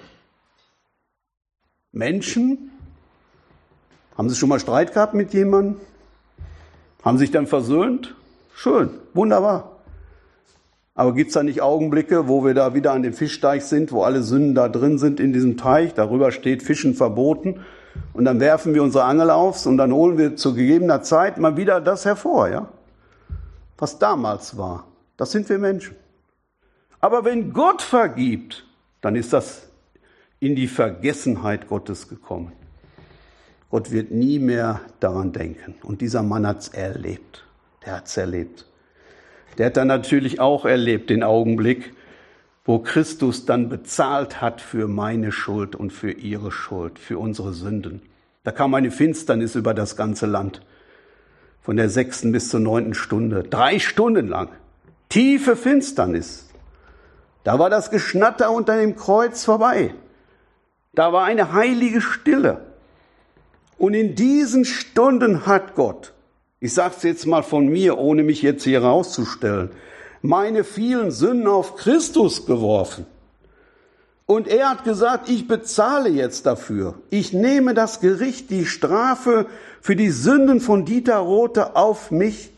Menschen, haben Sie schon mal Streit gehabt mit jemandem? Haben sich dann versöhnt? Schön, wunderbar. Aber gibt es da nicht Augenblicke, wo wir da wieder an dem Fischteich sind, wo alle Sünden da drin sind in diesem Teich, darüber steht Fischen verboten, und dann werfen wir unsere Angel auf und dann holen wir zu gegebener Zeit mal wieder das hervor, ja? Was damals war. Das sind wir Menschen. Aber wenn Gott vergibt, dann ist das in die Vergessenheit Gottes gekommen. Gott wird nie mehr daran denken. Und dieser Mann hat es erlebt. Der hat es erlebt. Der hat dann natürlich auch erlebt den Augenblick, wo Christus dann bezahlt hat für meine Schuld und für ihre Schuld, für unsere Sünden. Da kam eine Finsternis über das ganze Land. Von der sechsten bis zur neunten Stunde. Drei Stunden lang. Tiefe Finsternis. Da war das Geschnatter unter dem Kreuz vorbei. Da war eine heilige Stille. Und in diesen Stunden hat Gott, ich sage es jetzt mal von mir, ohne mich jetzt hier rauszustellen, meine vielen Sünden auf Christus geworfen. Und er hat gesagt, ich bezahle jetzt dafür. Ich nehme das Gericht, die Strafe für die Sünden von Dieter Rothe auf mich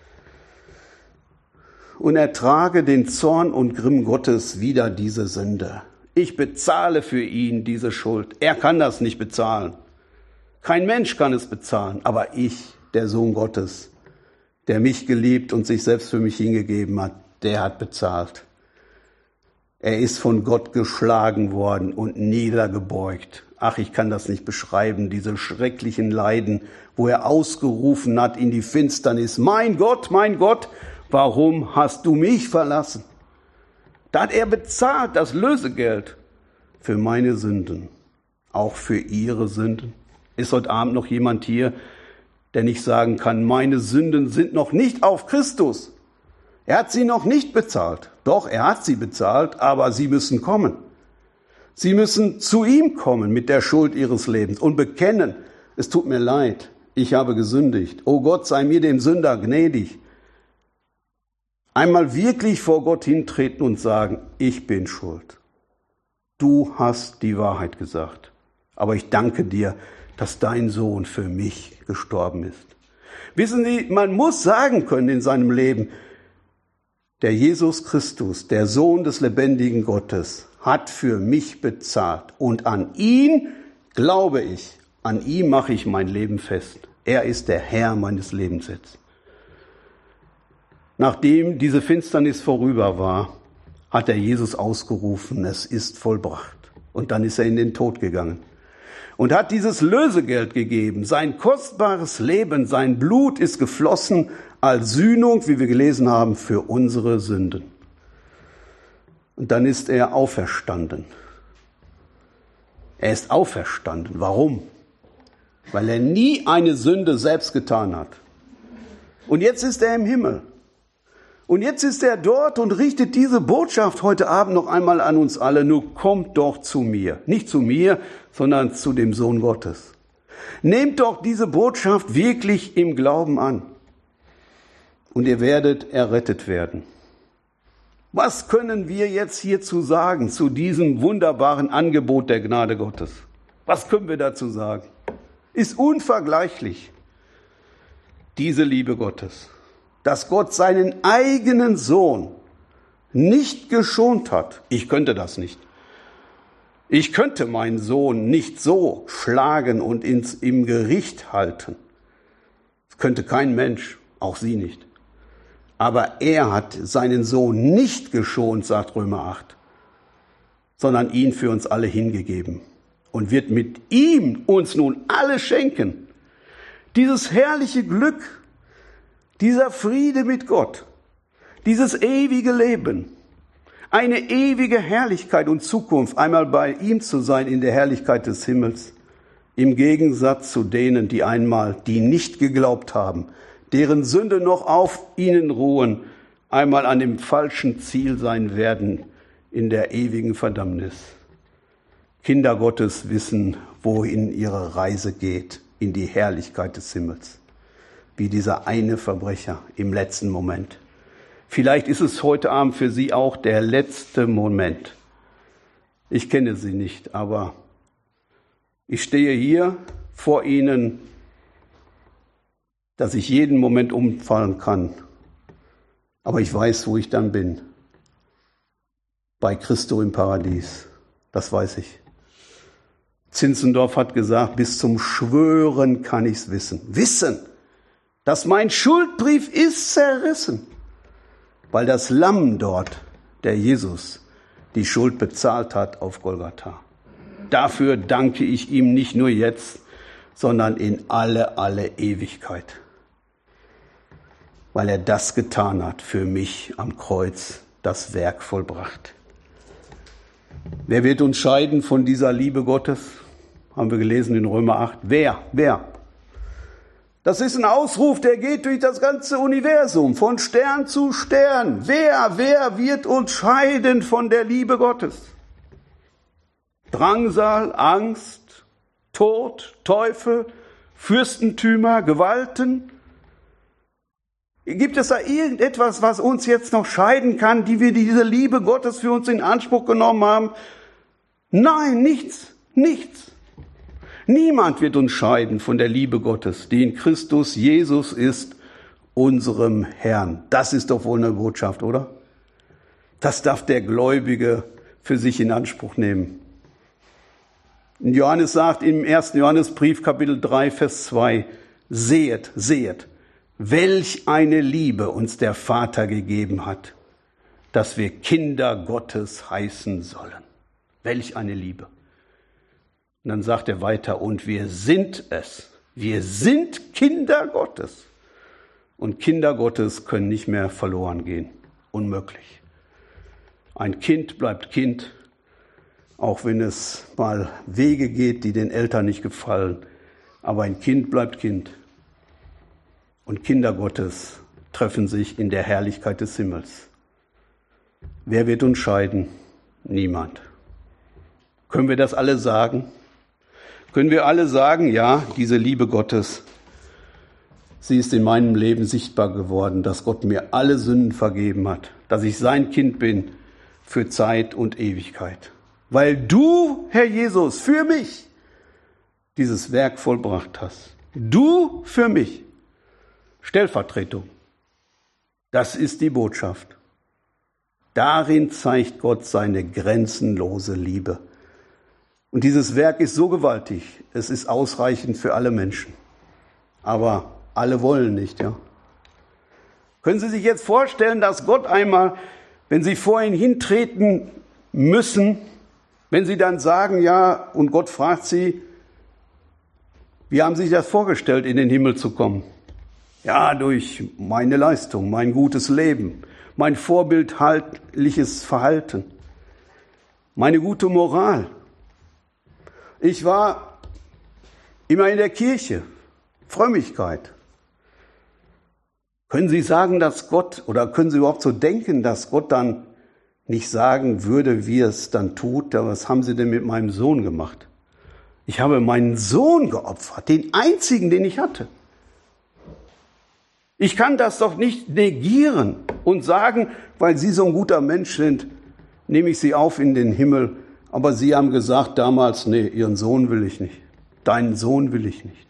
und ertrage den Zorn und Grimm Gottes wider diese Sünde. Ich bezahle für ihn diese Schuld. Er kann das nicht bezahlen. Kein Mensch kann es bezahlen, aber ich, der Sohn Gottes, der mich geliebt und sich selbst für mich hingegeben hat, der hat bezahlt. Er ist von Gott geschlagen worden und niedergebeugt. Ach, ich kann das nicht beschreiben, diese schrecklichen Leiden, wo er ausgerufen hat in die Finsternis, mein Gott, mein Gott, warum hast du mich verlassen? Da hat er bezahlt, das Lösegeld für meine Sünden, auch für ihre Sünden. Ist heute Abend noch jemand hier, der nicht sagen kann, meine Sünden sind noch nicht auf Christus. Er hat sie noch nicht bezahlt. Doch, er hat sie bezahlt, aber sie müssen kommen. Sie müssen zu ihm kommen mit der Schuld ihres Lebens und bekennen, es tut mir leid, ich habe gesündigt. O Gott, sei mir dem Sünder gnädig. Einmal wirklich vor Gott hintreten und sagen, ich bin schuld. Du hast die Wahrheit gesagt. Aber ich danke dir, dass dein Sohn für mich gestorben ist. Wissen Sie, man muss sagen können in seinem Leben, der Jesus Christus, der Sohn des lebendigen Gottes, hat für mich bezahlt. Und an ihn glaube ich, an ihm mache ich mein Leben fest. Er ist der Herr meines Lebens jetzt. Nachdem diese Finsternis vorüber war, hat er Jesus ausgerufen, es ist vollbracht. Und dann ist er in den Tod gegangen und hat dieses Lösegeld gegeben. Sein kostbares Leben, sein Blut ist geflossen als Sühnung, wie wir gelesen haben, für unsere Sünden. Und dann ist er auferstanden. Er ist auferstanden. Warum? Weil er nie eine Sünde selbst getan hat. Und jetzt ist er im Himmel. Und jetzt ist er dort und richtet diese Botschaft heute Abend noch einmal an uns alle. Nur kommt doch zu mir. Nicht zu mir, sondern zu dem Sohn Gottes. Nehmt doch diese Botschaft wirklich im Glauben an. Und ihr werdet errettet werden. Was können wir jetzt hierzu sagen, zu diesem wunderbaren Angebot der Gnade Gottes? Was können wir dazu sagen? Ist unvergleichlich, diese Liebe Gottes. Dass Gott seinen eigenen Sohn nicht geschont hat. Ich könnte das nicht. Ich könnte meinen Sohn nicht so schlagen und ins, im Gericht halten. Das könnte kein Mensch, auch Sie nicht. Aber er hat seinen Sohn nicht geschont, sagt Römer acht, sondern ihn für uns alle hingegeben und wird mit ihm uns nun alle schenken. Dieses herrliche Glück, dieser Friede mit Gott, dieses ewige Leben, eine ewige Herrlichkeit und Zukunft, einmal bei ihm zu sein in der Herrlichkeit des Himmels, im Gegensatz zu denen, die einmal, die nicht geglaubt haben, deren Sünde noch auf ihnen ruhen, einmal an dem falschen Ziel sein werden in der ewigen Verdammnis. Kinder Gottes wissen, wohin ihre Reise geht, in die Herrlichkeit des Himmels. Wie dieser eine Verbrecher im letzten Moment. Vielleicht ist es heute Abend für Sie auch der letzte Moment. Ich kenne Sie nicht, aber ich stehe hier vor Ihnen, dass ich jeden Moment umfallen kann. Aber ich weiß, wo ich dann bin. Bei Christo im Paradies. Das weiß ich. Zinzendorf hat gesagt, bis zum Schwören kann ich's wissen. Wissen, dass mein Schuldbrief ist zerrissen. Weil das Lamm dort, der Jesus, die Schuld bezahlt hat auf Golgatha. Dafür danke ich ihm nicht nur jetzt, sondern in alle, alle Ewigkeit. Weil er das getan hat für mich am Kreuz, das Werk vollbracht. Wer wird uns scheiden von dieser Liebe Gottes? Haben wir gelesen in Römer acht. Wer? Wer? Das ist ein Ausruf, der geht durch das ganze Universum, von Stern zu Stern. Wer, wer wird uns scheiden von der Liebe Gottes? Drangsal, Angst, Tod, Teufel, Fürstentümer, Gewalten. Gibt es da irgendetwas, was uns jetzt noch scheiden kann, die wir diese Liebe Gottes für uns in Anspruch genommen haben? Nein, nichts, nichts. Niemand wird uns scheiden von der Liebe Gottes, die in Christus Jesus ist, unserem Herrn. Das ist doch wohl eine Botschaft, oder? Das darf der Gläubige für sich in Anspruch nehmen. Johannes sagt im ersten Johannesbrief, Kapitel drei, Vers zwei, sehet, sehet, Welch eine Liebe uns der Vater gegeben hat, dass wir Kinder Gottes heißen sollen. Welch eine Liebe. Und dann sagt er weiter, und wir sind es. Wir sind Kinder Gottes. Und Kinder Gottes können nicht mehr verloren gehen. Unmöglich. Ein Kind bleibt Kind, auch wenn es mal Wege geht, die den Eltern nicht gefallen. Aber ein Kind bleibt Kind. Und Kinder Gottes treffen sich in der Herrlichkeit des Himmels. Wer wird uns scheiden? Niemand. Können wir das alle sagen? Können wir alle sagen, ja, diese Liebe Gottes, sie ist in meinem Leben sichtbar geworden, dass Gott mir alle Sünden vergeben hat, dass ich sein Kind bin für Zeit und Ewigkeit. Weil du, Herr Jesus, für mich dieses Werk vollbracht hast. Du für mich. Stellvertretung. Das ist die Botschaft. Darin zeigt Gott seine grenzenlose Liebe. Und dieses Werk ist so gewaltig, es ist ausreichend für alle Menschen. Aber alle wollen nicht, ja. Können Sie sich jetzt vorstellen, dass Gott einmal, wenn Sie vor ihn hintreten müssen, wenn Sie dann sagen, ja, und Gott fragt Sie, wie haben Sie sich das vorgestellt, in den Himmel zu kommen? Ja, durch meine Leistung, mein gutes Leben, mein vorbildliches Verhalten, meine gute Moral. Ich war immer in der Kirche, Frömmigkeit. Können Sie sagen, dass Gott, oder können Sie überhaupt so denken, dass Gott dann nicht sagen würde, wie er es dann tut? Ja, was haben Sie denn mit meinem Sohn gemacht? Ich habe meinen Sohn geopfert, den einzigen, den ich hatte. Ich kann das doch nicht negieren und sagen, weil Sie so ein guter Mensch sind, nehme ich Sie auf in den Himmel. Aber Sie haben gesagt damals, nee, Ihren Sohn will ich nicht. Deinen Sohn will ich nicht.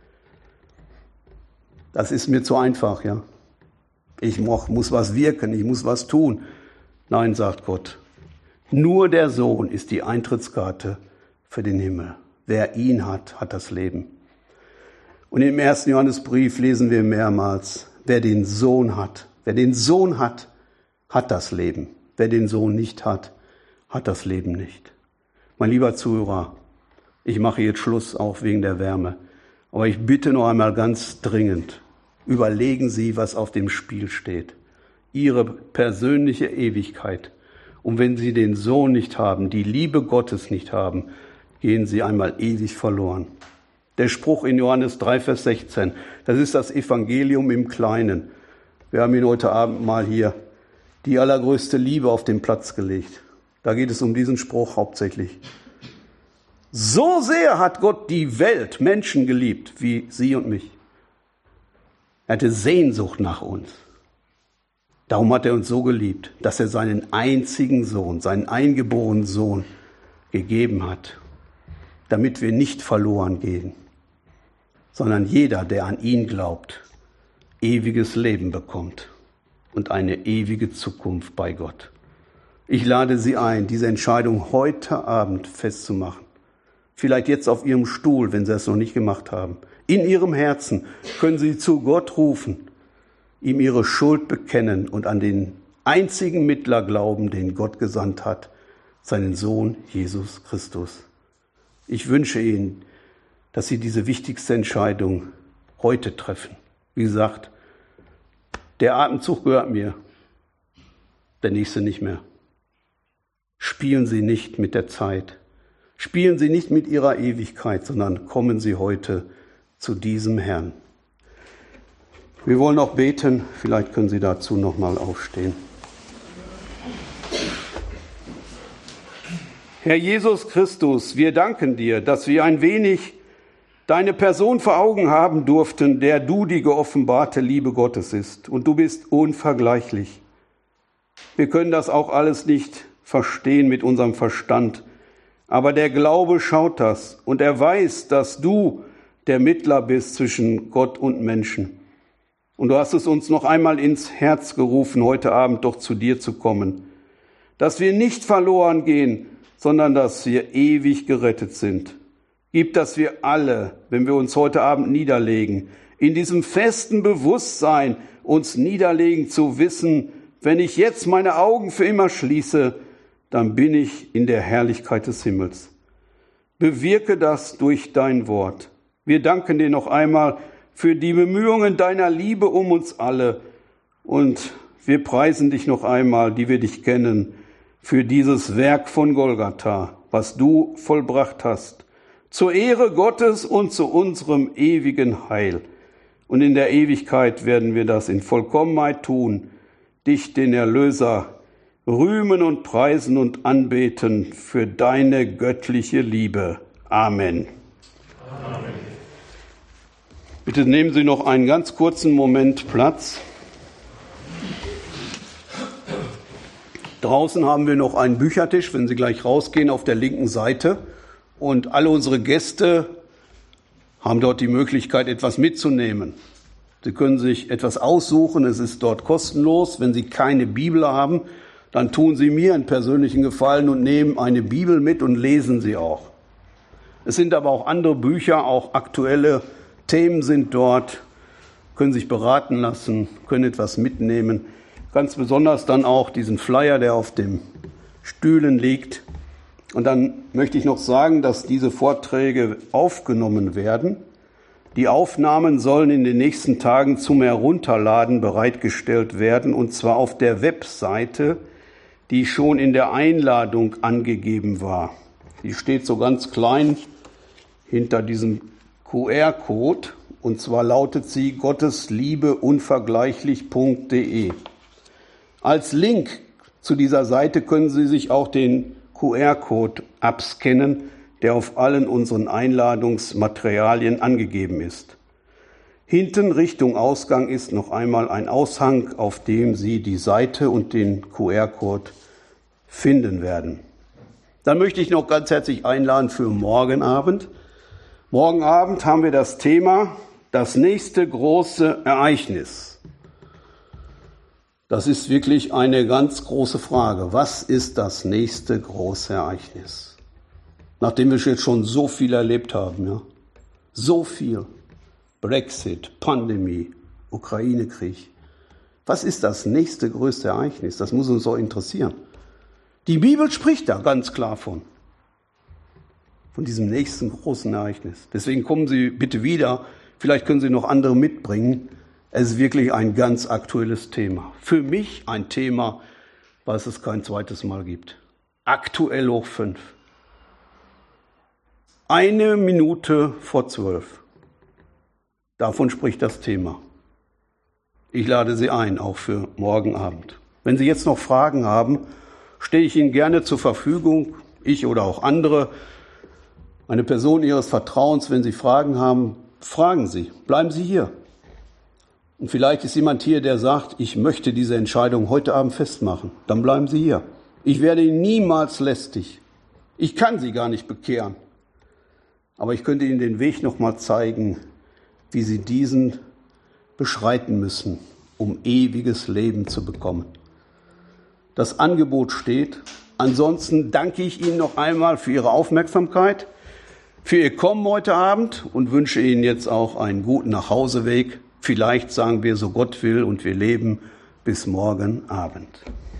Das ist mir zu einfach, ja. Ich muss was wirken, ich muss was tun. Nein, sagt Gott. Nur der Sohn ist die Eintrittskarte für den Himmel. Wer ihn hat, hat das Leben. Und im ersten Johannesbrief lesen wir mehrmals, wer den Sohn hat, wer den Sohn hat, hat das Leben. Wer den Sohn nicht hat, hat das Leben nicht. Mein lieber Zuhörer, ich mache jetzt Schluss, auch wegen der Wärme. Aber ich bitte noch einmal ganz dringend, überlegen Sie, was auf dem Spiel steht. Ihre persönliche Ewigkeit. Und wenn Sie den Sohn nicht haben, die Liebe Gottes nicht haben, gehen Sie einmal ewig verloren. Der Spruch in Johannes drei, Vers sechzehn, das ist das Evangelium im Kleinen. Wir haben ihn heute Abend mal hier, die allergrößte Liebe, auf den Platz gelegt. Da geht es um diesen Spruch hauptsächlich. So sehr hat Gott die Welt, Menschen geliebt, wie Sie und mich. Er hatte Sehnsucht nach uns. Darum hat er uns so geliebt, dass er seinen einzigen Sohn, seinen eingeborenen Sohn gegeben hat, damit wir nicht verloren gehen, sondern jeder, der an ihn glaubt, ewiges Leben bekommt und eine ewige Zukunft bei Gott. Ich lade Sie ein, diese Entscheidung heute Abend festzumachen. Vielleicht jetzt auf Ihrem Stuhl, wenn Sie es noch nicht gemacht haben. In Ihrem Herzen können Sie zu Gott rufen, ihm Ihre Schuld bekennen und an den einzigen Mittler glauben, den Gott gesandt hat, seinen Sohn Jesus Christus. Ich wünsche Ihnen, dass Sie diese wichtigste Entscheidung heute treffen. Wie gesagt, der Atemzug gehört mir, der nächste nicht mehr. Spielen Sie nicht mit der Zeit. Spielen Sie nicht mit Ihrer Ewigkeit, sondern kommen Sie heute zu diesem Herrn. Wir wollen auch beten. Vielleicht können Sie dazu noch mal aufstehen. Herr Jesus Christus, wir danken dir, dass wir ein wenig deine Person vor Augen haben durften, der du die geoffenbarte Liebe Gottes ist. Und du bist unvergleichlich. Wir können das auch alles nicht verstehen mit unserem Verstand. Aber der Glaube schaut das und er weiß, dass du der Mittler bist zwischen Gott und Menschen. Und du hast es uns noch einmal ins Herz gerufen, heute Abend doch zu dir zu kommen. Dass wir nicht verloren gehen, sondern dass wir ewig gerettet sind. Gib, dass wir alle, wenn wir uns heute Abend niederlegen, in diesem festen Bewusstsein uns niederlegen zu wissen, wenn ich jetzt meine Augen für immer schließe, dann bin ich in der Herrlichkeit des Himmels. Bewirke das durch dein Wort. Wir danken dir noch einmal für die Bemühungen deiner Liebe um uns alle und wir preisen dich noch einmal, die wir dich kennen, für dieses Werk von Golgatha, was du vollbracht hast, zur Ehre Gottes und zu unserem ewigen Heil. Und in der Ewigkeit werden wir das in Vollkommenheit tun, dich, den Erlöser, rühmen und preisen und anbeten für deine göttliche Liebe. Amen. Amen. Bitte nehmen Sie noch einen ganz kurzen Moment Platz. Draußen haben wir noch einen Büchertisch, wenn Sie gleich rausgehen, auf der linken Seite. Und alle unsere Gäste haben dort die Möglichkeit, etwas mitzunehmen. Sie können sich etwas aussuchen, es ist dort kostenlos. Wenn Sie keine Bibel haben, dann tun Sie mir einen persönlichen Gefallen und nehmen eine Bibel mit und lesen sie auch. Es sind aber auch andere Bücher, auch aktuelle Themen sind dort, können sich beraten lassen, können etwas mitnehmen. Ganz besonders dann auch diesen Flyer, der auf den Stühlen liegt. Und dann möchte ich noch sagen, dass diese Vorträge aufgenommen werden. Die Aufnahmen sollen in den nächsten Tagen zum Herunterladen bereitgestellt werden, und zwar auf der Webseite, die schon in der Einladung angegeben war. Die steht so ganz klein hinter diesem Q R-Code, und zwar lautet sie gottesliebe-unvergleichlich punkt de. Als Link zu dieser Seite können Sie sich auch den Q R-Code abscannen, der auf allen unseren Einladungsmaterialien angegeben ist. Hinten Richtung Ausgang ist noch einmal ein Aushang, auf dem Sie die Seite und den Q R-Code finden werden. Dann möchte ich noch ganz herzlich einladen für morgen Abend. Morgen Abend haben wir das Thema das nächste große Ereignis. Das ist wirklich eine ganz große Frage. Was ist das nächste große Ereignis? Nachdem wir jetzt schon so viel erlebt haben, ja, so viel. Brexit, Pandemie, Ukraine-Krieg. Was ist das nächste größte Ereignis? Das muss uns so interessieren. Die Bibel spricht da ganz klar von. Von diesem nächsten großen Ereignis. Deswegen kommen Sie bitte wieder. Vielleicht können Sie noch andere mitbringen. Es ist wirklich ein ganz aktuelles Thema. Für mich ein Thema, was es kein zweites Mal gibt. Aktuell hoch fünf. Eine Minute vor zwölf. Davon spricht das Thema. Ich lade Sie ein, auch für morgen Abend. Wenn Sie jetzt noch Fragen haben, stehe ich Ihnen gerne zur Verfügung, ich oder auch andere. Eine Person Ihres Vertrauens, wenn Sie Fragen haben, fragen Sie, bleiben Sie hier. Und vielleicht ist jemand hier, der sagt, ich möchte diese Entscheidung heute Abend festmachen. Dann bleiben Sie hier. Ich werde Ihnen niemals lästig. Ich kann Sie gar nicht bekehren. Aber ich könnte Ihnen den Weg noch mal zeigen, wie Sie diesen beschreiten müssen, um ewiges Leben zu bekommen. Das Angebot steht. Ansonsten danke ich Ihnen noch einmal für Ihre Aufmerksamkeit, für Ihr Kommen heute Abend und wünsche Ihnen jetzt auch einen guten Nachhauseweg. Vielleicht sagen wir, so Gott will und wir leben bis morgen Abend.